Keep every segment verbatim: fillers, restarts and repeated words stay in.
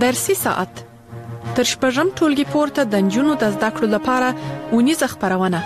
درسي ساعت تر شپږم ټولګي پورته د نجونو د زده کړو لپاره اونیزه خپرونه.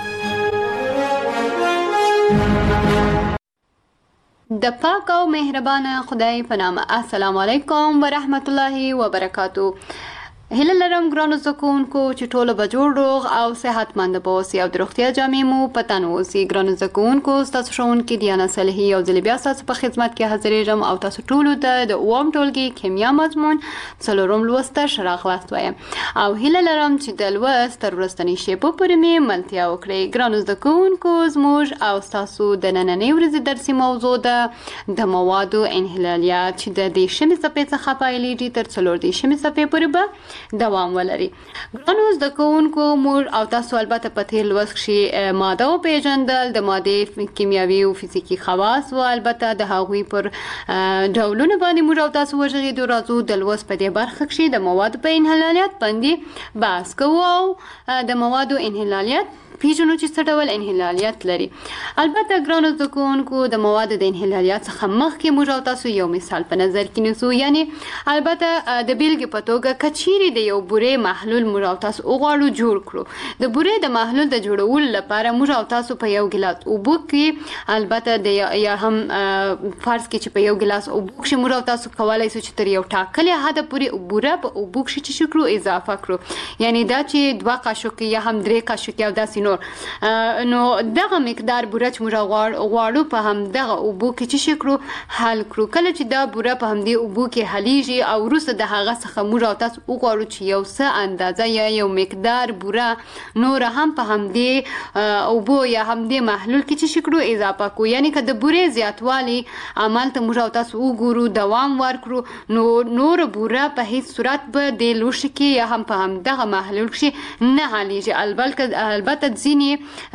د پاک او مهربان خدای په نام. السلام علیکم ورحمت الله وبرکاتو. هله لرم ګرانو زده کوونکو چې ټوله به جوړ روغ او صحتمند به اوسئ او د روغتیا جامې مو په تن واوسي. ګرانو زده کوونکو ستاسو ښوونکې دیانا صالحي یو ځل بیا ستاسو په خدمت کې حاضرېږم او تاسو ټولو ته د اووم ټولګي کیمیا مضمون څلورم لوست ته ښه راغلاست وایم او هیله لرم چې د لوست تر وروستنۍ شېبو پورې مې ملتیا وکړئ. ګرانو زده کوونکو زموږ او ستاسو د نننۍ ورځې درسي موضوع ده د موادو انحلالیات چې د دې شمې صفحې څخه پیلېږي تر څلور دېرشمې صفحې پورې به دوام ولري. ګرانو زده کوونکو موږ او تاسو البته په تېر لوست کښې ماده وپېژندل، د مادې کیمیاوي او فزیکي خواص و البته د هغوی پر ډولونه باندې موږ او تاسو وغږېدو. راځو د لوست په دې برخه کښې د موادو په انحلالیات باندې بحث کوو او د موادو انحلالیات پیژنو چې څه ډول انحلالیات لري. البته ګرانو زده کوونکو د موادو د انحلالیات څخه مخکې موږ او تاسو یو مثال په نظر کې نیسو. یعنی البته د بیلګې په توګه که چیرې د یو بورې محلول موږ او تاسو وغواړو جوړ کړو، د بورې د محلول د جوړولو لپاره موږ او تاسو په یو ګیلاس اوبو کې البته د یا هم فرض کړئ چې په یو ګیلاس اوبو کښې موږ او تاسو کولی سو چې تر یو ټاکلې حده پورې بوره په اوبو کښې چې کړو اضافه کړو. یعنی دا چې دوه قاشقې یا هم درې قاشقې او داسې نو دغه مقدار بوره چې موږ غواړو په همدغه اوبو کې چې کړو حل کړو. کله چې دا بوره په همدې اوبو کې حلیږي او وروسته د هغه څخه موږ او تاسو وغواړو چې یو څه اندازه یا یو مقدار بوره نور هم په همدې اوبو یا همدې محلول کې چې کړو اضافه کړو. یعنی که د بورې زیاتوالی عمل ته موږ او تاسو وګورو، دوام ورکړو، نو نور بوره په هیڅ صورت به د لوښي کې یا هم په همدغه محلول کې نه حلیږي. البته ځینې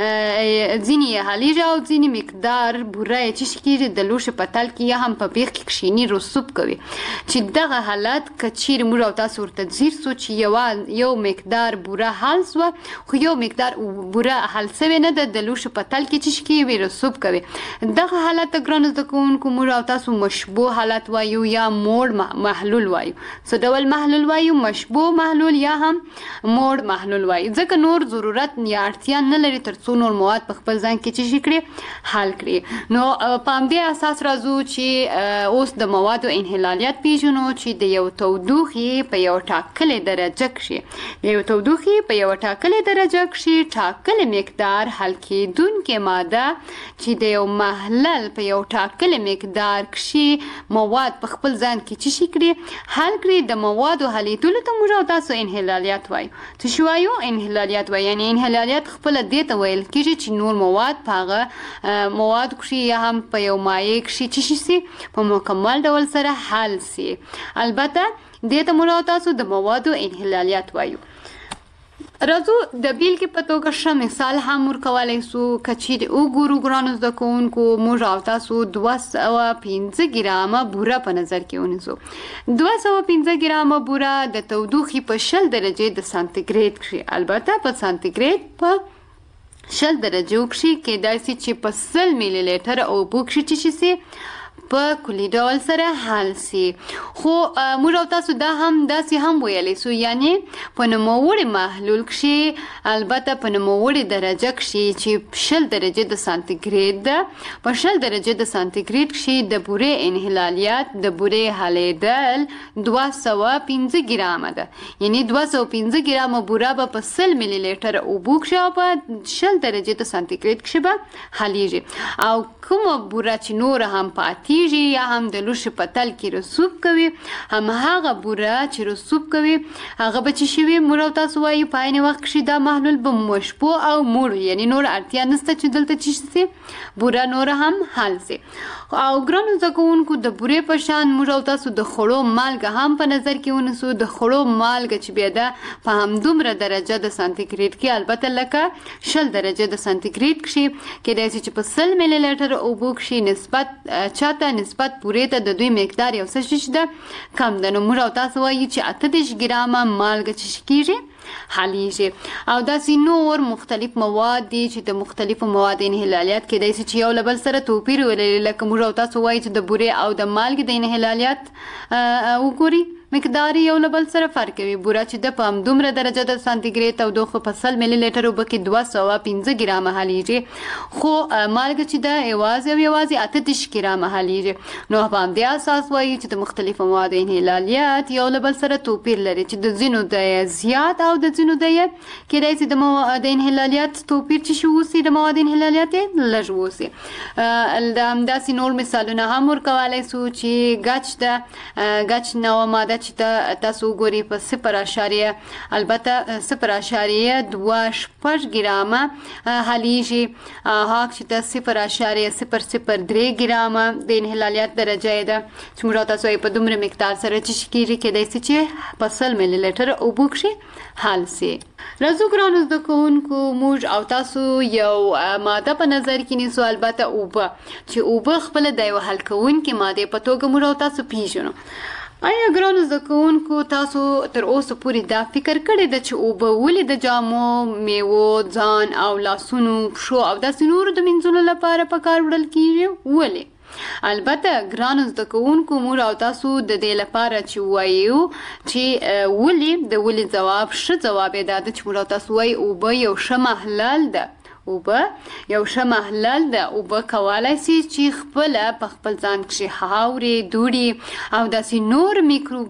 ځینې یې حلیږي او ځینې مقدار بوره یې چې کېږي د لوښي په تل کې یا هم په بیخ کې کښېني رسوب کوي. چې دغه حالت که چیرې موږ او تاسو ورته ځیر سو چې یو یو مقدار بوره حل سوه خو یو مقدار بوره حل سوې نه ده، د لوښي په تل کې چې کېږي رسوب کوي، دغه حالت ته ګرانو زده کوونکو موږ او تاسو مشبوه حالت وایو یا موړ محلول وایو. څه ډول محلول وایو؟ مشبوه محلول یا هم موړ محلول وایو. ځکه نور ضرورت یا اړتیا نه لري تر څو نور مواد په خپل ځان کې چې کړي حل کړي. نو په همدې اساس راځو چې اوس د موادو انحلالیات پیژنو چې د یو تودوخې په یو ټاکلې درجه کښې د یو تودوخې په یو ټاکلې درجه کښې ټاکلې مقدار حل کېدونکې ماده چې د یو محلل په یو ټاکلې مقدار کښې مواد په خپل ځان کې چې کړي حل کړي، د موادو حلیدلو ته موږ او تاسو انحلالیات وایو. څه شی وایو؟ انحلالیات وایو. یعنی انحلالیات خپله دې ته ویل کېږي چې نور مواد په هغه مواد کښې یا هم په یو مایع کښې چې سي په مکمل ډول سره حل سي. البته دې ته موږ او تاسو د موادو انحلالیات وایو. راځو د بیلګې په توګه ښه مثال هم ورکولی سو. که چیرې وګورو ګرانو زده کوونکو موږ او تاسو دوه سوه پنځه ګرامه بوره په نظر کې ونیسو. دوه سوه پنځه ګرامه بوره د تودوخې په شل درجې د سانتیګریډ کښې، البته په سانتیګریډ په شل درجو کښې کیدای سي چې په سل میلی لیټر اوبو کښې چې سي په کلي ډول سره حل سي. خو موږ او تاسو دا هم داسې هم ویلی سو، یعنی په نوموړي محلول کښې البته په نوموړي درجه کښې چې شل درجې د سانتیګریډ ده، په شل درجې د سانتیګریډ کښې د بورې انحلالیات د بورې حلیدل دوه سوه پنځه ګرامه ده. یعنی دوه سوه پنځه ګرامه بوره به په سل میلی لیټر اوبو کښې او په شل درجې د سانتیګریډ کښې به حلیږي. او کومه بوره چې نوره هم پاتې یا هم د لوښي په تل کې رسوب کوي، همهغه بوره چې رسوب کوي هغه به چې شوي موږ او تاسو وایو په عین وخت کښې دا محلول به مشبوع او موړ، یعنی نور اړتیا نشته چې دلته چې سي بوره نوره هم حل سي. او ګرانو زده کوونکو د بورې په شان موږ او تاسو د خوړو مالګه هم په نظر کې ونیسو. د خوړو مالګه چې بیا ده په همدومره درجه د سانتیګریډ کې، البته لکه شل درجه د سانتیګریډ کښې کیدای سي چې په سل میلی لیټر اوبو کښې نسبت چاته نسبت بورې ته د دوی مقدار یو څه چې ده کم ده. نو موږ او تاسو وایو چې اته دېرش ګرامه مالګه چې کېږي حلیږي. او داسې نور مختلف مواد دي چې د مختلفو مواد انحلالیات کېدای سي چې یو له بل سره توپیر ولري. لکه موږ او تاسو وایو چې د بورې او د مالګې د انحلالیات وګوري مقدار یو له بل سره فرق کوي. بوره چې د په همدومره درجه د سانتیګریډ تودوخه په سل ملي لیټر اوبه کې دوه سوه پنځه ګرامه حلیږي، خو مالګه چې ده یوازې او یوازې اته دېرش ګرامه حلیږي. نو په همدې اساس وایي چې د مختلفو موادو انحلالیات یو له بل سره توپیر لري، چې د ځینو د زیات او د ځینو د کېدای شي د مواد انحلالیات توپیر چې شي اوسي، د مواد انحلالیات یې لږ اوسي. د همداسې نور مثالونه هم ورکولی سو چې ګچ ده، ګچ نوعه ماده چې ته تاسو وګورئ په صفر اشاریه البته صفر اشاریه دوه شپږ ګرامه حلیږي. هاک چې ته صفر اشاریه صفر صفر درې ګرامه د انحلالیات درجه یې ده، چې موږ تاسو یې په دومره مقدار سره چې کېږي کېدای شي چې په سل ملي لیټر اوبو کښې حل سي. راځو ګرانو زده کوونکو موږ او تاسو یو ماده په نظر کې نیسو، البته اوبه، چې اوبه خپله د یو حل کوونکې مادې په توګه موږ او تاسو پیژنو. آیا ګرانو زده کوونکو تاسو تر اوسه پورې دا فکر کړی ده چې اوبه ولې د جامو، میوو، ځان او لاسونو، پښو او داسې نورو د مینځلو لپاره په کار وړل کیږي؟ ولې؟ البته ګرانو زده کوونکو موږ او تاسو د دې لپاره چې وایو چې ولې، د ولې ځواب ښه ځواب یې دا ده چې موږ او تاسو وایو اوبه یو ښه محلل ده. اوبه یو ښه محلل ده. اوبه کولی شي چې خپله په خپل ځان کښې خاورې، دوړې او داسې نور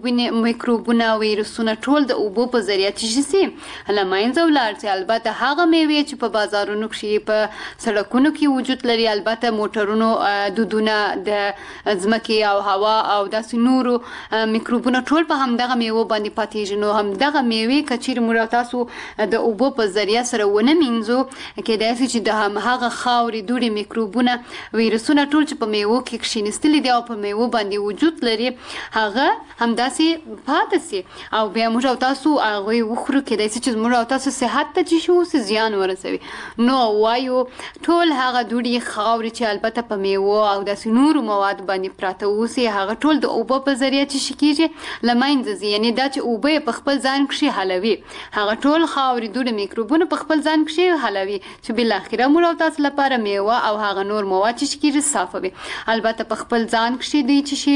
میکروبونه، ویروسونه ټول د اوبو په ذریعه چې شي له منځه ولاړ شي. البته هغه میوې چې په بازارونو کښې، په سړکونو کې وجود لري، البته موټرونو دودونه، د ځمکې او هوا او داسې نورو میکروبونه ټول په همدغه میوو باندې پاتېږي. نو همدغه میوې که چیرې موږ تاسو د اوبو په ذریعه سره ونه مینځو، کېدای شي چې د همهغه خاورې، دوړې، میکروبونه، ویروسونه ټول چې په میوو کې کښېنستلي دي او په میوو باندې وجود لري، هغه همداسې پاتې سي او بیا موږ او تاسو هغوی وخورو. کېدای شي چې موږ او تاسو صحت ته چې شي اوسي زیان ورسوي. نو وایو ټول هغه دوړې، خاورې چې البته په میوو او داسې نورو موادو باندې پراته اوسي، هغه ټول د اوبو په ذریعه چې شي کېږي له منځه ځي. یعنې دا چې اوبه یې په خپل ځان کښې حلوي، هغه ټول خاورې، دوړې، میکروبونه په خپل ځان کښې حلوي، چې بالاخره موږ او تاسو لپاره میوه او هغه نور مواد چې کېږي صافوي. البته په خپل ځان کښې دوی چې شي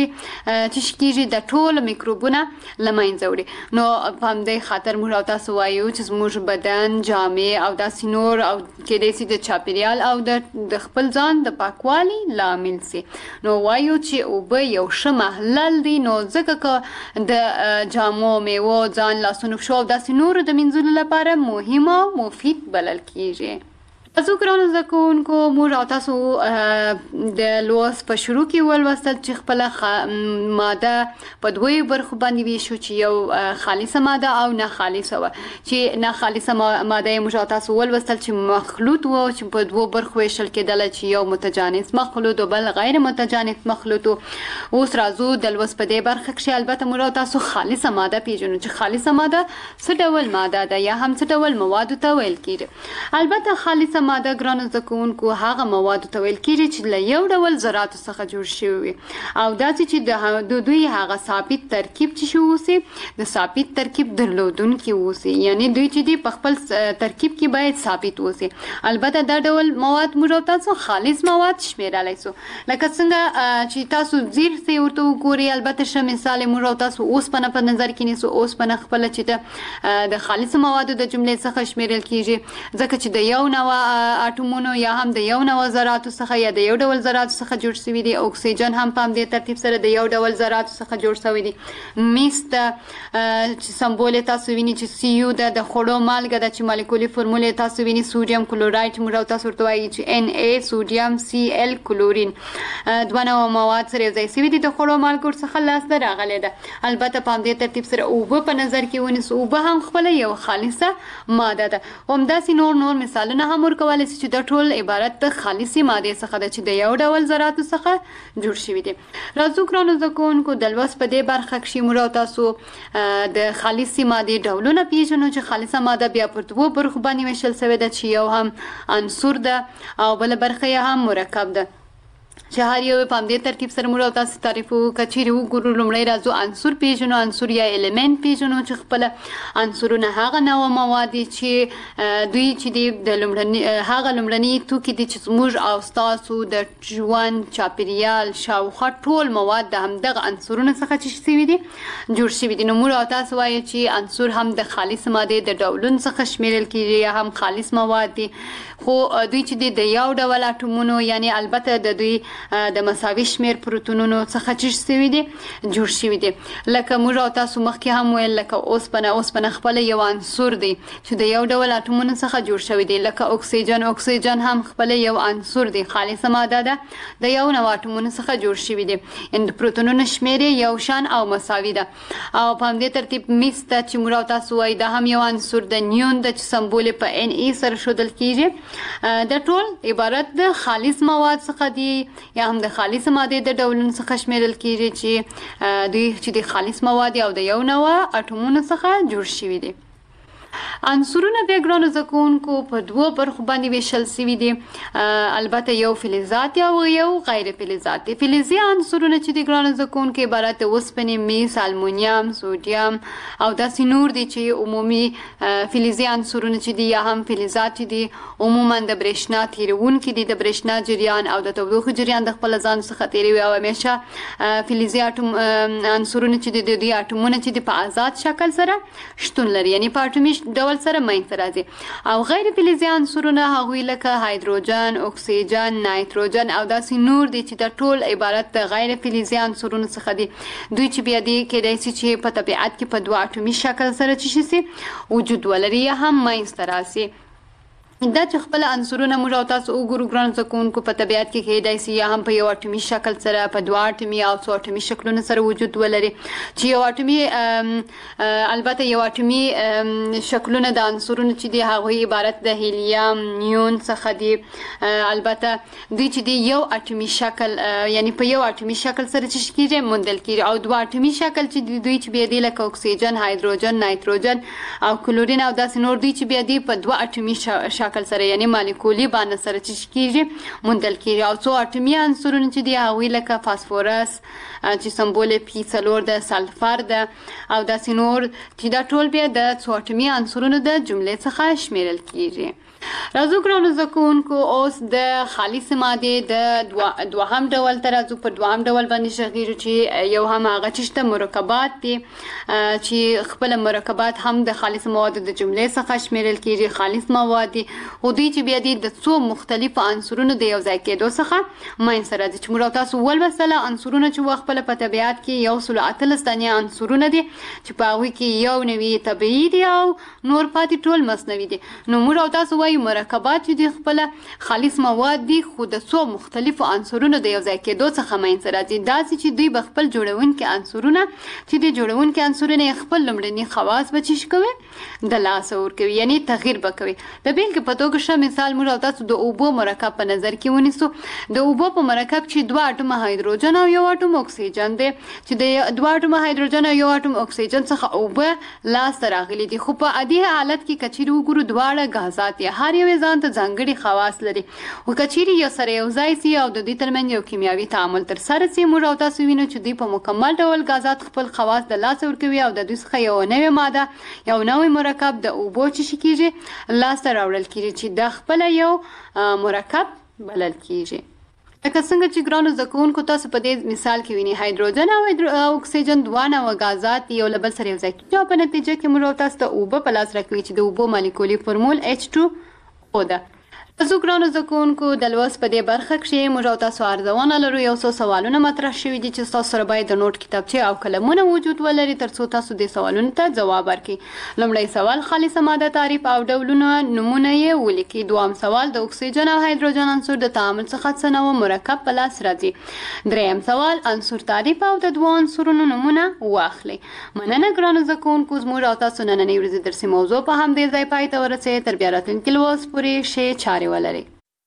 چې کېږي د ټولو میکروبونه له منځه وړي. نو په همدې خاطر موږ او تاسو وایو چې زموږ بدن، جامې او داسې نور او کېدای شي د چاپېریال او د خپل ځان د پاکوالي لامل سي. نو وایو چې اوبه یو ښه محلل دي. نو ځکه که د جامو، میوو، ځان، لاسونو، پښو او داسې نورو د مینځلو لپاره مهم او مفید بلل کېږي. تاسو ګرانو زده کوونکو موږ او تاسو د لوست په شروع کې ولوستل چې خپله ماده په دوی برخو باندې ویشو، چې یو خالصه ماده او نه خالصه وه. چې نه خالصه ماده یې موږ او تاسو ولوستل چې مخلوط و، چې په دوو برخو ویشل کېدله، چې یو متجانس مخلوط او بل غیر متجانس مخلوط و. اوس راځو د لوست په دې برخه کښې البته موږ او تاسو خالصه ماده پیژنو، چې خالصه ماده څه ډول ماده ده یا هم څه ډول موادو ته ویل کېږي. البته خالصه ماده ګرانو زده کوونکو هغه موادو ته ویل کېږي چې له یو ډول ذراتو څخه جوړ شوي وي، او داسې چې د دوی هغه ثابت ترکیب چې شي اوسي، د ثابت ترکیب درلودونکي اوسي. یعنې دوی چې دي په خپل ترکیب کې باید ثابت اوسي. البته دا ډول مواد موږ او تاسو خالص مواد شمیرلی سو، لکه څنګه چې تاسو زیر سي ورته وګورئ. البته ښه مثال موږ او تاسو اوسپنه په نظر کې نیسو. اوسپنه خپله چې د خالصو موادو د جملې څخه شمیرل کېږي، ځکه چې د یو نوع اټومونو یا هم د یو نوع ذراتو څخه یا د یو ډول ذراتو څخه جوړ شوي دي. اکسیجن هم په همدې ترتیب سره د یو ډول ذراتو څخه جوړ شوی دی. میس ده چې سمبول یې تاسو وینئ چې سی یو ده، د خوړو مالګه ده چې مالیکولي فرمول یې تاسو وینئ سوډیم کلورایډ، موږ او تاسو ورته وایي چې ان ای سوډیم سی ال کلورین. دوه نوع مواد سره یو ځای شوي دي، د خوړو مالګو څخه لاسته راغلی ده. البته په همدې ترتیب سره اوبه په نظر کې ونیسو. اوبه هم خپله یو خالصه ماده ده. همداسې نور نور مثالونه هم ورکولی شي چې دا ټول عبارت د خالصې مادې څخه ده چې د یو ډول ذراتو څخه جوړ شوي دي. راځو ګرانو زده کوونکو د لوست په دې برخه کښې موږ او تاسو د خالصې مادې ډولونه پیژنو، چې خالصه ماده بیا پر دوو برخو باندې ویشل شوې ده، چې یو هم عنصر ده او بله برخه یې هم مرکب ده. چې هر یو په همدې ترتیب سره موږ او تاسو تعریف وکړو. که چیرې وګورو لومړی راځو عنصر پیژنو. عنصر یا الیمنټ پیژنو چې خپله عنصرونه هغه نوع مواد دي چې دوی چې دي د لومړني هغه لومړني توکي دي چې زموږ او ستاسو د ژوند چاپیریال شاوخوا ټول مواد د همدغه عنصرونو څخه چې شوي دي جوړ شوي دي. نو موږ او تاسو وایو چې عنصر هم د خالص مادې د ډولونو څخه شمیرل کیږي یا هم خالص مواد دي، خو دوی چې دي د یو ډول اټومونو یعنی البته د دوی د مساوي شمیر پروتونونو څخه چې شوي دي جوړ شوي دي. لکه موږ او تاسو مخکې هم ویل لکه اوسپنه اوسپنه خپله یو عنصر دی چې د یو ډول اټومونو څخه جوړ شوی دی. لکه اکسیجن اکسیجن هم خپله یو عنصر دی، خالصه ماده ده د یو نوع اټومونو څخه جوړ شوي دي. ان د پروتونونو شمیر یو شان او مساوي ده. او په همدې ترتیب میس ته چې موږ او تاسو وایي دا هم یو عنصر د نیون د چې سمبول په ان ای سره ښودل کیږي. د ټول عبارت د خالص مواد څخه دي یا هم د خالص ماده د ډولونو څخه شمیرل کیږي چې دوی چې د خالص مواد او د یو نوع اټومونو څخه جوړ شوي دي. عنصرونه بیا ګرانو زده کوونکو په دوو برخو باندې ویشل شوي دي، البته یو فلزات او یو غیر فلزات دي. فلزي عنصرونه چې دي ګرانو زده کوونکو عبارت د اوسپنې، میس، المونیم، سوډیم او داسې نور دي چې عمومي فلزي عنصرونه چې دي یا هم فلزات چې دي عموما د برېښنا تیرونکي دي، د برېښنا جریان او د تودوخې جریان د خپل ځان څخه تیروي. او همیشه فلزي اټوم عنصرونه چې دي د دوی اټومونه چې دي په آزاد شکل سره شتون لري، یعنی په اټومي ډول سره منځته راځي. او غیر فلزي عنصرونه هغوی لکه هایدروجن، اکسیجن، نایتروجن او داسې نور دي چې د ټول عبارت د غیر فلزي عنصرونو څخه دي. دوی چې بیا دي کېدای شي چې په طبیعت کې په دوه اټومي شکل سره چې شي وجود ولري یا هم منځته راسي. دا چې خپل عنصرونه موږ او تاسو وګورو ګرانو زده کوونکو په طبیعت کې کېدای شي یا هم په یو اټومي شکل سره په دوه اټومي او څو اټومي شکلونو سره وجود ولري. چې یو اټومي البته یو اټومي شکلونه د عنصرونو چې دي هغوی عبارت د هیلیم، نیون څخه دي. البته دوی چې دي یو اټومي شکل یعنی په یو اټومي شکل سره چې کېږي موندل کېږي. او دوه اټومي شکل چې دي دوی چې بیا دي لکه اکسیجن، هایدروجن، نایتروجن او کلورین او داسې نور دوی چې بیا دي په دوه اټومي شکل شکل سره یعنی مالیکولي باندې سره چې کیږي موندل کیږي. او څو اټومي عنصرونه چې دي هغوی لکه فاسفورس چې سمبول پی څلور ده، سلفر ده او داسې نور چې دا ټول بیا د څو اټومي عنصرونو د جملې څخه شمیرل کیږي. راځو ګرانو زده کوونکو اوس د خالص مادې د دوهم ډول ته راځو. په دوهم ډول باندې شغیږو چې یو هم هغه چې شته مرکبات دي چې خپل مرکبات هم د خالص موادو د جملې څخه شمیرل کیږي. خالص مواد دي خو دوی چې بیا دي د څو مختلفو عنصرونو د یو ځای کېدو څخه منځته راځي. چې موږ تاسو ولوستله عنصرونه چې خپل په طبیعت کې یو سل اتلس دانې عنصرونه دي چې په هغوی کې یو نوي طبیعي دي او نور پاتې ټول مصنوعي دي. نو موږ او تاسو وایو مرکبات چې دي خپل خالص مواد دي خو د څو مختلفو عنصرونو د یو ځای کېدو څخه منځته راځي. داسې چې دوی به خپل جوړونکي عنصرونه چې دي جوړونکي عنصرونه یې خپل لومړني خواص به څه کوي د لاسه ورکوي یعنی تغییر به کوي. د بیلګې په توګه ښه مثال موږ او تاسو د اوبو مرکب په نظر کې ونیسو. د اوبو په مرکب چې دوه اټومه هایدروجن او یو اټوم اکسیجن دی چې د دوه اټومه هایدروجن او یو اټوم اکسیجن څخه اوبه لاسته راغلي دي. خو په عادي حالت کې که چیرې وګورو دواړه غازات دي، هر یو یې ځان ته ځانګړي خواص لري. خو که چیرې یو سره یو ځای سي او د دوی ترمنځ یو کیمیاوي تعامل ترسره سي موږ او تاسو وینو چې دوی په مکمل ډول غازات خپل خواص د لاسه ورکوي او د دوی څخه یو نوې ماده یو نوی مرکب د اوبو چې کېږي لاسته راوړل کېږي چې دا خپله یو مرکب بلل کېږي. لکه څنګه چې ګرانو زده کوونکو تاسو په دې مثال کې وینئ هایدروجن او اکسیجن دوه نوعه غازات یو له بل سره یو ځای کېږي او په نتیجه کې موږ تاسو ته اوبه په لاس راکوي چې د اوبو مالیکولي فورمول ایچ ټو او ده. تاسو ګرانو زده کوونکو د لوست په دې برخه کې موږ او تاسو ارزونه لرو. یو څو سوالونه مطرح شوي دي چې تاسو سره باید د نوٹ کتابچې او قلمونه وجود ولري ترڅو تاسو دې سوالونو ته ځواب ورکړئ. لومړی سوال خالصه ماده تعریف او ډولونه نومونه یې ولیکئ. دویم سوال د اکسیجن او هایدروجن عنصر د تعامل څخه څه نوع مرکب په لاس راځي. دریم سوال عنصر تعریف او د دوو عنصرونو نومونه واخلئ. مننه ګرانو زده کوونکو زموږ او تاسو نننۍ ورځې درسي موضوع په همدې ځای پای ته ورسوئ. تر بیا راتلونکي لوست پورې ښې چارې ولرئ.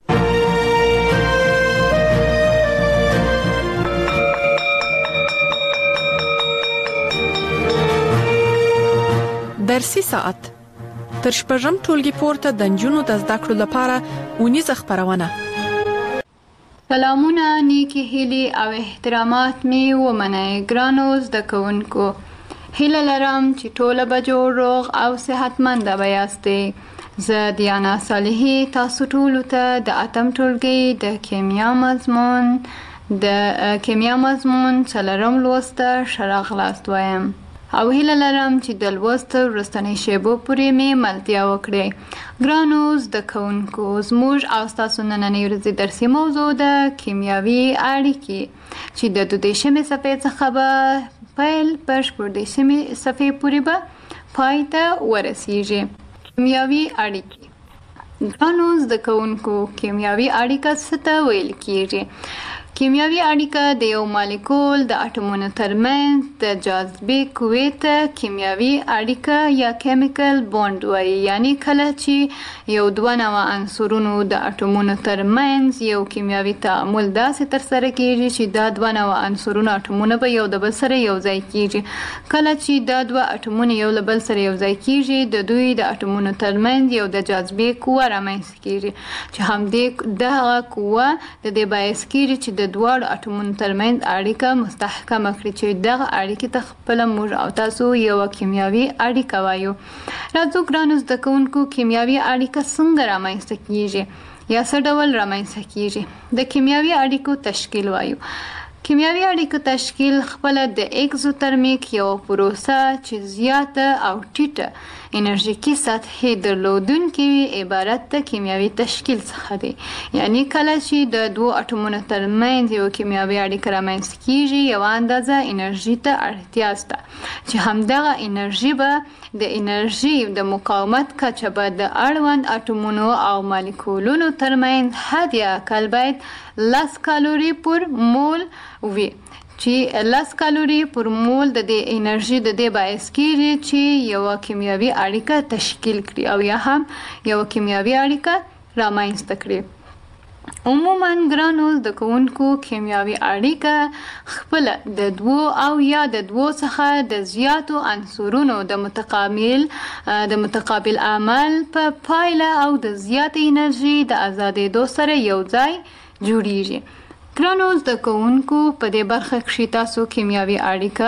درسي ساعت تر شپږم ټولګي پورته د نجونو د زده کړو لپاره اونیزه خپرونه. سلامونه، نیکی هیلې او احترامات می ومنئ ګرانو زده کوونکو. هیله لرم چې ټوله به جوړ روغ او صحتمنده به یاستئ. زه دیانا صالحي تاسو ټولو ته د اتم ټولګي د کیمیا مضمون د کیمیا مضمون څلورم لوست ته ښه راغلاست وایم او هیله لرم چې د لوست وروستنۍ شیبو پورې مې ملتیا وکړئ. ګرانو زده کوونکو، زموږ او ستاسو نننۍ ورځې درسي موضوع ده کیمیاوي اړیکې چې د دوه دېرشمې صفحې څخه به پیل پر شپږ دېرشمې صفحې پورې به پای ته ورسیږي. کیمیاوي اړیکې. ګرانو زده کوونکو، کیمیاوي اړیکه څه ته ویل کیږي؟ کیمیاوي اړیکه د یو مالیکول د اټومونو ترمنځ د جاذبې قوې ته کیمیاوي اړیکه یا کیمیکل بوند وایي. یعنی کله چې یو دوه نوع عنصرونو د اټومونو ترمنځ یو کیمیاوي تعامل داسې ترسره کیږي چې دا دوه نوع عنصرونو اټومونه به یو د بل سره یو ځای کیږي. کله چې دا دوه اټومونه یو له بل سره یو ځای کیږي، د دوی د اټومونو ترمنځ یو د جاذبې قوه رامنځته کیږي چې همدې دغه قوه د دې باعث کیږي چې د دواړو اټومونو ترمنځ اړیکه مستحکمه کړي چې دغه اړیکې ته خپله موږ او تاسو یوه کیمیاوي اړیکه وایو. راځو ګرانو زده کوونکو، کیمیاوي اړیکه څنګه رامنځته کیږي یا څه ډول رامنځته کیږي؟ د کیمیاوي اړیکو تشکیل وایو. کیمیاوي اړیکو تشکیل خپله د اکزوترمیک یو پروسه چې زیاته او ټیټه انرژیکي سطحې درلودونکې وي عبارت د کیمیاوي تشکیل څخه دی. یعنی کله چې د دوو اټومونو ترمنځ یو کیمیاوي اړیکه رامنځته کیږي، یوه اندازه انرژي ته اړتیا شته چې همدغه انرژي به د انرژي د مقاومت کچه به د اړوند اټومونو او مالیکولونو ترمنځ حد اقل باید لس کالوري پر مول وي چې لس کالوري پر مول د دې انرژي د دې باعث کیږي چې یوه کیمیاوي اړیکه تشکیل کړي او یا هم یوه کیمیاوي اړیکه رامنځته کړي. عموما ګرانو زده کوونکو، کیمیاوي اړیکه خپله د دوو او یا د دوو څخه د زیاتو عنصرونو د متقابل د متقابل عمل په پایله او د زیاتې انرژي د ازادېدو سره یو ځای جوړیږي. ګرانو زده کوونکو، په دې برخه کښې تاسو کیمیاوي اړیکه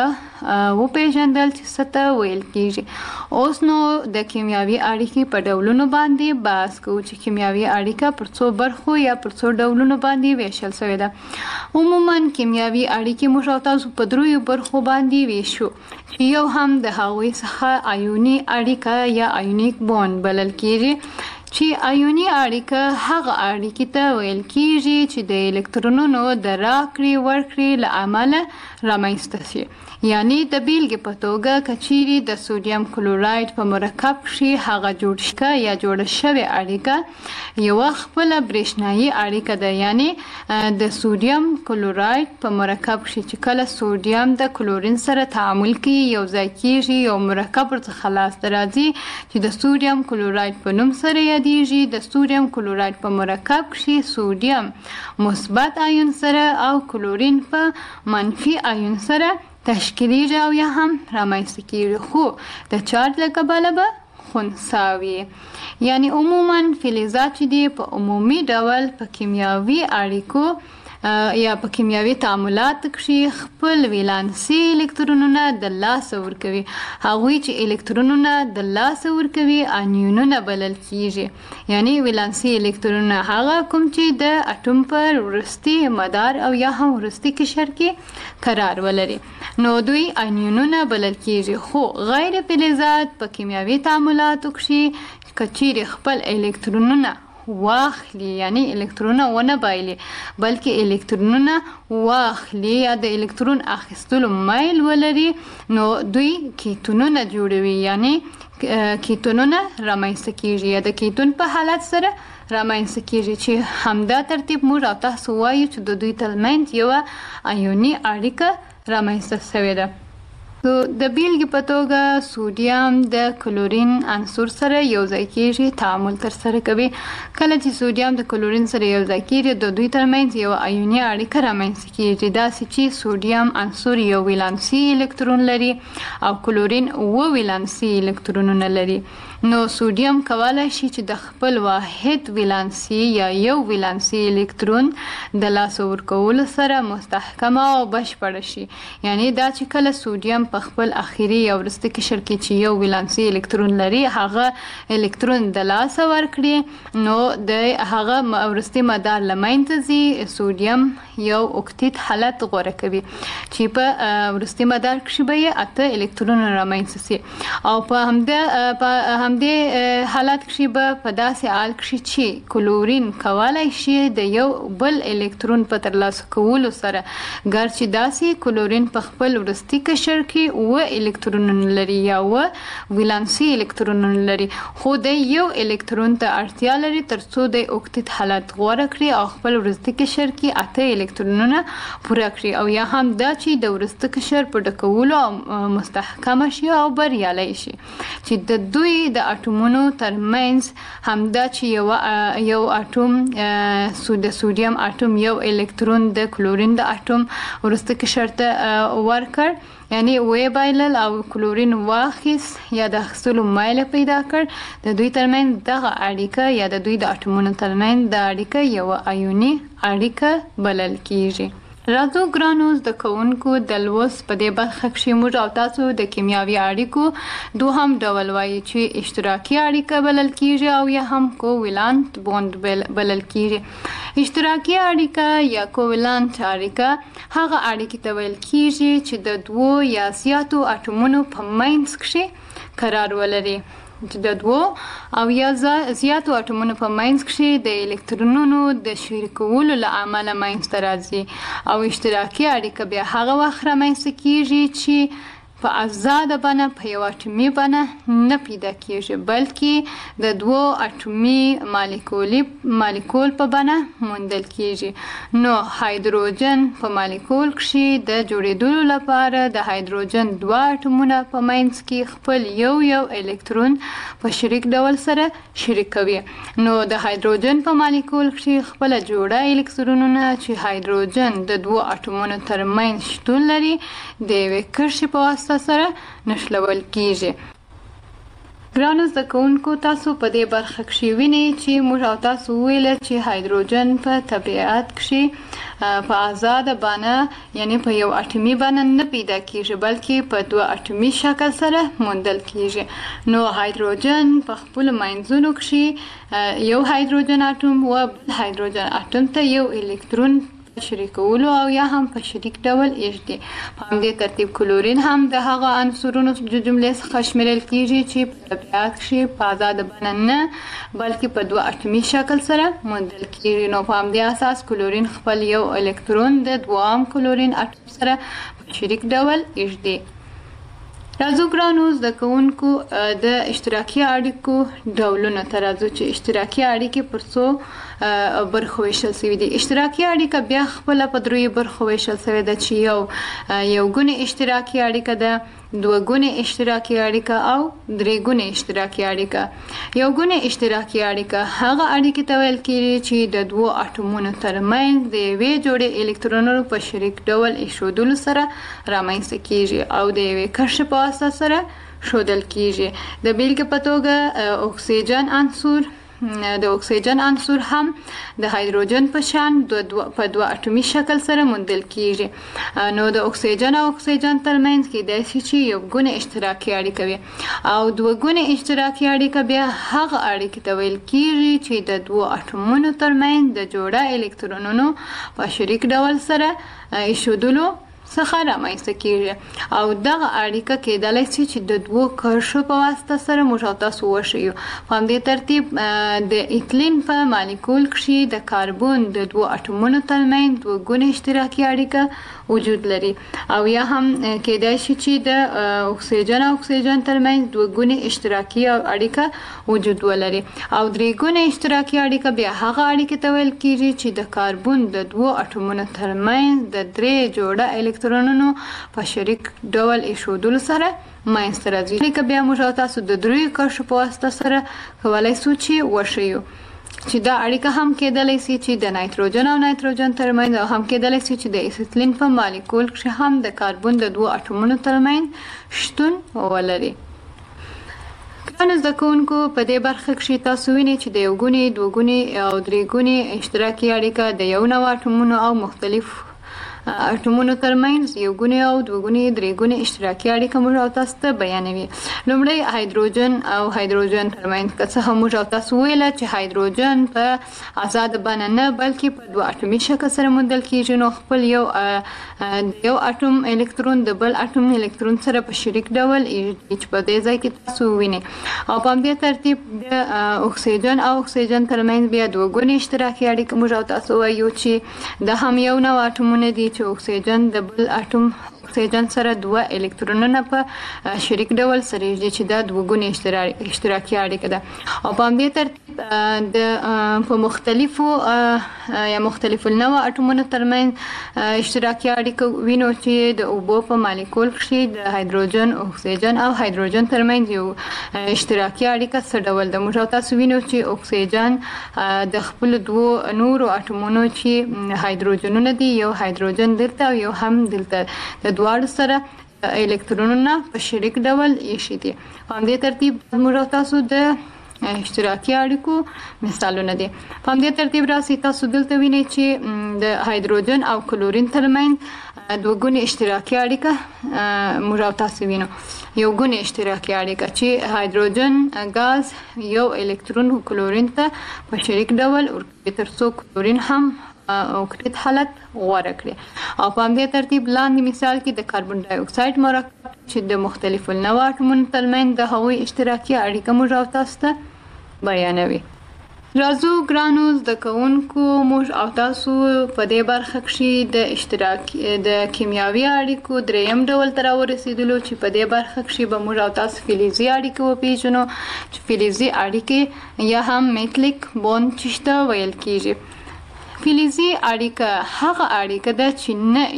وپېژندل چې څه ته ویل کیږي. اوس نو د کیمیاوي اړیکې په ډولونو باندې بحث کوو چې کیمیاوي اړیکه پر څو برخو یا پر څو ډولونو باندې ویشل شوې ده. عموما کیمیاوي اړیکې موږ او تاسو په دریو برخو باندې ویشو چې یو هم د هغوی څخه آیوني اړیکه یا آیونیک بوند بلل کیږي چې آیوني اړیکه هغه اړیکې ته ویل کیږي چې د الکترونونو د راکړې ورکړې له امله رامنځته شي. یعنی د بیلګې په توګه که چیرې د سودیم کلوراید په مرکب کښې هغه جوړ شوه یا جوړه شوې اړیکه یوه خپله برېښنایي اړیکه ده. یعنی د سودیم کلوراید په مرکب کښې چې کله سودیم د کلورین سره تعامل کوي یو ځای کیږي، یو مرکب ورڅخه لاسته راځي چې د سودیم کلوراید په نوم سره یادیږي. د سودیم کلوراید په مرکب کښې سودیم مثبت آیون سره او کلورین په منفي آیون سره تشکیلیږي او یا هم رامنځته کیږي، خو د چارج له کبله به خنثی وي. یعنی عموما فلزات چې دي په عمومي ډول په کیمیاوي اړیکو یا په کیمیاوي تعاملات کښې خپل ولانسي الکترونونه د لاسه ورکوي. هغوی چې الکترونونه د لاسه ورکوي انیونونه بلل کیږي. یعنی ولانسي الکترونونه هغه کوم چې د اټوم پر وروستي مدار او یا هم وروستي قشر کې قرار ولري نو دوی انیونونه بلل کیږي. خو غیر فلزات په کیمیاوي تعاملاتو کښې که چیرې خپل الکترونونه واخلي، یعنی الکترونونه ونه بایلي بلکې الکترونونه واخلي یا د الکترون اخیستلو میل ولري، نو دوی کیتونونه جوړوي. یعنی کیتونونه رامنځته کیږي یا د کیتون په حالت سره رامنځته کیږي چې همدا ترتیب موږ او تاسو وایو چې د دوی ترمنځ یوه آیوني اړیکه رامنځته شوې ده. د بیلګې په توګه سودیم د کلورین عنصر سره یو ځای کیږي، تعامل ترسره کوي. کله چې سودیم د کلورین سره یو ځای کیږي د دوی ترمنځ یو آیوني اړیکه رامنځته کیږي، داسې چې سودیم عنصر یو ولانسي الکترون لري او کلورین اوه ولانسي الکترونونه لري. نو سوډیم کولای شي چې د خپل واحد ولانسي یا یو ولانسي الکترون د لاسه ورکولو سره مستحکمه او بشپړه شي. یعنی دا چې کله سوډیم په خپل اخیری یا وروستي قشر کې چې یو ولانسي الکترون لري هغه الکترون د لاسه ورکړي نو د هغه وروستي مدار له منځه ځي. سوډیم یو اوکتیت حالت غوره کوي چې په وروستي مدار کښې به یې اته الکترونونه رامنځته سي او په همدې په همدې حالت کښې به په داسې حال کښې چې کلورین کولی شي د یو بل الکترون په ترلاسه کولو سره ګرچې داسې کلورین په خپل وروستي قشر کې اوه الکترونونه لري یا اوه ولانسي الکترونونه لري خو د یو الکترون ته اړتیا لري تر څو د اوکتیت حالت غوره کړي او خپل وروستي قشر کې اته الکترونونه پوره کړي او یا هم دا چې د وروسته قشر په ډکولو مستحکمه شي او بریالی شي چې د دوی د اټومونو ترمنځ همدا چې یو یو اټوم د سوډیم اټوم یو الکترون د کلورین د اټوم وروسته قشر ته ورکړ یعنی وی بایلل او کلورین واخیست یا د اخیستلو مایله پیدا کړ. د دوی ترمنځ دغه اړیکه یا د دوی د اټومونو ترمنځ د اړیکه یو ایوني اړیکه بلل کیږي. راځو ګرانو زده کوونکو د لوست په دې برخه کښې موږ او تاسو د کیمیاوي اړیکو دوهم ډول وایي چې اشتراکي اړیکه بلل کیږي او یا هم کوولانت بوند بلل کیږي. اشتراکي اړیکه یا کوولانت اړیکه هغه اړیکې ته ویل کیږي چې د دوو یا زیاتو اټومونو په منځ کښې قرار ولري چې د دوو او یا زیاتو اټومونو په منځ کښې د الکترونونو د شریکولو له امله منځته راځي او اشتراکي اړیکه بیا هغه وخت رامنځته کیږي چې په آزاده بڼه په یو اټومي بڼه نه پیدا کیږي بلکې د دوو اټومي مالیکولي مالیکول په بڼه موندل کیږي. نو هایدروجن په مالیکول کښې د جوړېدلو لپاره د هایدروجن دوه اټومونه په منځ کې خپل یو یو الکترون په شریک ډول سره شریکوي. نو د هایدروجن په مالیکول کښې خپله جوړه الکترونونه چې هایدروجن د دوو اټومونو ترمنځ شتون لري د یوې کرښې په واسطه سره نښلول کیږي. ګرانو زده کوونکو تاسو په دې برخه کښې وینئ چې موږ او تاسو وویل چې هایدروجن په طبیعت کښې په آزاده بڼه یعنی په یو اټومي بڼه نه پیدا کیږي بلکې په دوه اټومي شکل سره موندل کیږي. نو هایدروجن په خپلو منځونو کښې یو هایدروجن اټوم و بل هایدروجن اټوم ته یو الکترون شریکولو او یا هم په شریک ډول ایږدي. په همدې ترتیب کلورین هم د هغه عنصرونو د جملې څخه شمیرل کیږي چې په طبیعت کښې په آزاده بڼه نه بلکې په دوه اټومي شکل سره موندل کیږي. نو په همدې اساس کلورین خپل یو الکترون د دوام کلورین اټوم سره په شریک ډول ایږدي. راځو ګرانو زده کوونکو د اشتراکي اړیکو ډولونو ته راځو چې اشتراکي اړیکې پر څو برخو ویشل شوي دي. اشتراکي اړیکه بیا خپله په دریو برخو ویشل شوې ده چې یو یو ګونې اشتراکي اړیکه ده، دوه ګونې اشتراکي اړیکه او درې ګونې اشتراکي اړیکه. یو ګونې اشتراکي اړیکه هغه اړیکې ته ویل کېږي چې د دوو اټومونو ترمنځ د یوې جوړې الکترونونو په شریک ډول ایښودلو سره رامنځته کېږي او د یوې کرښې په واسطه سره ښودل کیږي. د بیلګې په توګه اکسیجن عنصر د اکسیجن عنصر هم د هایدروجن په شان په دوه اټومي شکل سره موندل کیږي. نو د اکسیجن او اکسیجن ترمنځ کېدای شي چې یو ګونې اشتراکي اړیکه وي او دوه ګونې اشتراکي اړیکه بیا هغه اړیکې ته ویل کیږي چې د دوو اټومونو ترمنځ د جوړه الکترونونو په شریک ډول سره ایښودلو څخه رامنځته کیږي او دغه اړیکه کېدلی شي چې د دوو کرښو په واسطه سره موږ او تاسو وښیو. په همدې ترتیب د ایتلین په مالیکول کښې د کاربون د دوو اټومونو ترمنځ دوه ګونې اشتراکي اړیکه وجود لري او یا هم کېدای شي چې د اکسیجن او اکسیجن ترمنځ دوه ګونې اشتراکي اړیکه وجود ولري او درې ګونې اشتراکي اړیکه بیا هغه اړیکې ته ویل کېږي چې د کاربون د دوو اټومونو ترمنځ د درې جوړه الکترونونو په شریک ډول ایښودلو سره منځته راځي. اړیکه بیا موږ او تاسو د دریو کرښو په واسطه سره کولی شو چې وښیو چې دا اړیکه هم کېدلی شي چې د نایتروجن او نایتروجن ترمنځ او هم کېدلی شي چې د اسیتلین په مالیکول کښې هم د کاربون د دوو اټومونو ترمنځ شتون ولري. ګرانو زده کوونکو په دې برخه کې تاسو وینئ چې د یو ګونې دوه ګونې او درې ګونې اشتراکي اړیکه د یو نوع اتومونو او مختلف اتومونو ترمنځ یو ګونې او دوه ګونې درې ګونې اشتراکي اړیکه موږ او تاسو ته بیانوي. لومړی هایدروجن او هایدروجن ترمنځ که څه هم موږ او تاسو ویله چې هایدروجن په آزاد بڼه نه بلکې په دوه اتومي شکل سره موندل کیږي، نو خپل یو یو اتوم الکترون د بل اتوم الکترون سره په شریک ډول چې په دې ځای کې تاسو وینئ. او په همدې ترتیب د اکسیجن او اکسیجن ترمنځ بیا دوه ګونې اشتراکي اړیکه موږ او تاسو وایو چې د هم یو نوع اتومونه دي چې اکسیجن د بل اتوم اکسیجن سره دوه الکترونونه په شریک ډول سره دي چې دا دوه ګونې اشتراکي اړیکه ده. او په همدې ترتیب د په مختلفو یا مختلفو نوع اتومونو ترمنځ اشتراکي اړیکه وینو چې د اوبو په مالیکول کې د هایدروجن اکسیجن او هایدروجن ترمنځ یو اشتراکي اړیکه څه ډول ده. موږ تاسو وینو چې اکسیجن د خپل دوه نورو اتومونو چې هایدروجنونه دي، یو هایدروجن دلته او یو هم دلته، د دواړو سره الکترونونه په شریک ډول ایښي دي. په همدې ترتیب موږ تاسو د اشتراکي اړیکو مثالونه دي. په همدې ترتیب راسي تاسو دلته وینئ چې د هایدروجن او کلورین ترمنځ دوه ګونې اشتراکي اړیکه موږ تاسو وینو. یو ګونې اشتراکي اړیکه چې هایدروجن غاز یو الکترون کلورین ته په شریک ډول ورکوي تر څو کلورین هم اوکتیت حالت غوره کړي. او په همدې ترتیب لاندې مثال کې د کاربن ډای اکساید مرکب چې د مختلفو نوع اتومونو ترمنځ د هغوی اشتراکي اړیکه موږ او تاسو ته بیانوي. راځو ګرانو زده کوونکو موږ او تاسو په دې برخه کې د اشتراکي د کیمیاوي اړیکو دریم ډول ته راورسېدلو چې په دې برخه کې به موږ او تاسو فلزي اړیکې وپېژنو چې فلزي اړیکې یا هم میټلیک بوند چې ویل کیږي. فلزي اړیکه هغه اړیکه ده چې نه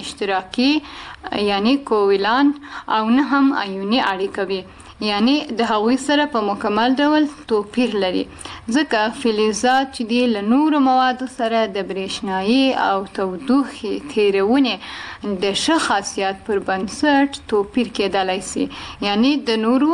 اشتراکي یعنی کوولان او نه هم آیوني اړیکه وي، یعنی د هغوی سره په مکمل ډول توپیر لري، ځکه فلزات چې دي له نورو موادو سره د برېښنایي او تودوخې تیرونې د ښه خاصیت پر بنسټ توپیر کېدلی سي. یعنی د نورو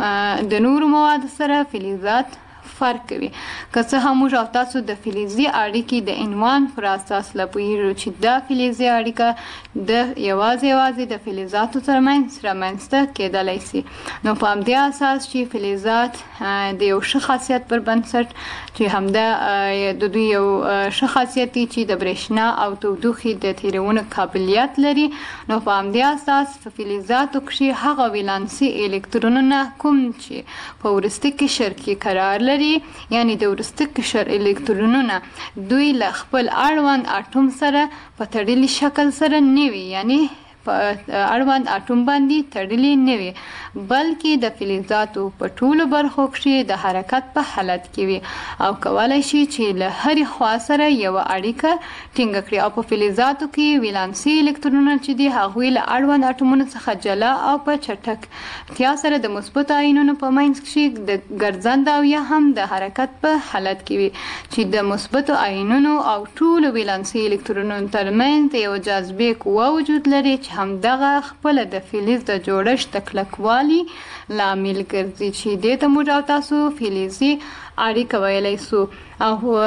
د نورو موادو سره فلزات فرق کوي. که څه هم موږ او تاسو د فلزي اړیکې د عنوان پر اساس لا پوهیږو چې دا فلزي اړیکه د یوازې یوازې د فلزاتو ترمنځ رامنځته کېدلی سي. نو په همدې اساس چې فلزات د یو ښه خاصیت پر بنسټ چې همدا د دوی یو ښه خاصیت دی چې د برېښنا او تودوخې د تیرولو قابلیت لري، نو په همدې اساس په فلزاتو کې هغه ولانسي الکترونونه کوم چې په وروستي قشر کې قرار لري، یعنی د وروستي قشر الکترونونه دوی له خپل اړوند اتوم سره په تړلي شکل سره نه وي، یعنی په اړوند اتوم باندې تړلي نه وي، بلکې د فلزاتو په ټولو برخو کې د حرکت په حالت کې وي او کولای شي چې له هرې خوا سره یوه اړیکه ټینګه کړي. او په فلزاتو کې ولانسي الکترونونه چې دي هغوی له اړوند اتومونو څخه جلا او په چټکتیا سره د مثبتو آیونونو په منځ کې د ګرځند او یا هم د حرکت په حالت کې وي، چې د مثبتو آیونونو او ټولو ولانسي الکترونونو ترمنځ یو جاذبې قوه وجود لري چې همدغه خپله د فلز د جوړښت د کلکوالي لامل ګرځي، چې دې ته موږ او تاسو فلزي اړیکه ویلی سو. او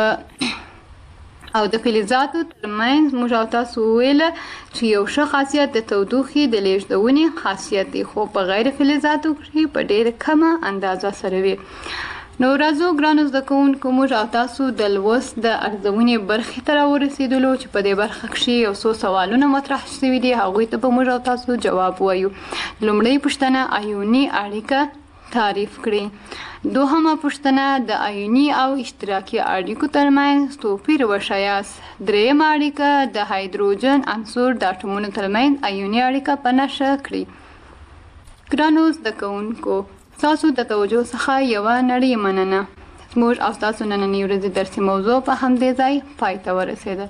او د فلزاتو ترمنځ موږ او تاسو وویله چې یو ښه خاصیت د تودوخې د لیږدونې خاصیت دی، خو په غیر فلزاتو کې په ډېره کمه اندازه سره وي. نو راځو ګرانو زده کوونکو موږ او تاسو د لوست د ارزونې برخې ته راورسېدلو چې په دې برخه کې یو څو سوالونه مطرح شوي دي، هغوی ته به موږ او تاسو جواب وایو. لومړۍ پوښتنه آیوني اړیکه تعریف کړئ. دوهمه پوښتنه د آیوني او اشتراکي اړیکو ترمنځ توپیر وښایاست. درېیمه اړیکه د هایدروجن عنصر د اتومونو ترمنځ آیوني اړیکه په نښه کړئ. ګرانو زده کوونکو تاسو د توجه څخه یوه نړۍ مننه. زموږ او تاسو نننۍ ورځې درسي موضوع په همدې ځای پای ته ورسېده.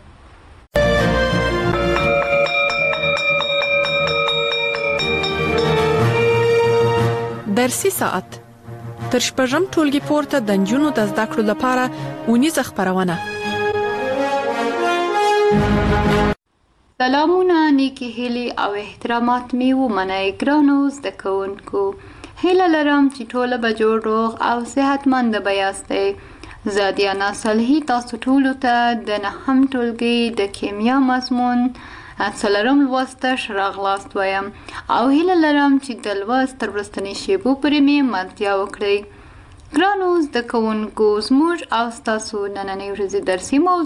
درسي ساعت تر شپږم ټولګي پورته د نجونو د زده کړو لپاره اونیزه خپرونه. سلامونه، نیکې هیلې او احترامات مې ومنئ ګرانو زده کوونکو. هیله لرم چې ټوله به جوړ روغ او صحتمند به یاستئ. زه دیانا صالحي تاسو ټولو ته د نهم ټولګي د کیمیا مضمون څلورم لوست ته ښه راغلاست وایم او هیله لرم چې د لوست تر وروستنۍ شیبو پورې مې ملتیا وکړئ. ګرانو زده کوونکو، زموږ او ستاسو نننۍ ورځې درسي موضوع